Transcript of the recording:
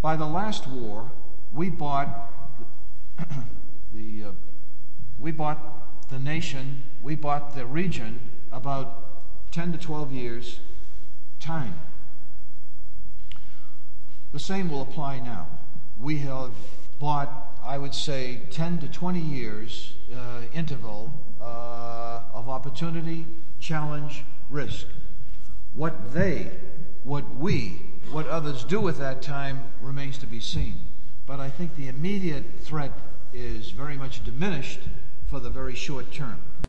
By the last war, we bought the nation, we bought the region about 10 to 12 years time. The same will apply now. We have bought, I would say, 10 to 20 years interval of opportunity, challenge, risk. What others do with that time remains to be seen. But I think the immediate threat is very much diminished for the very short term.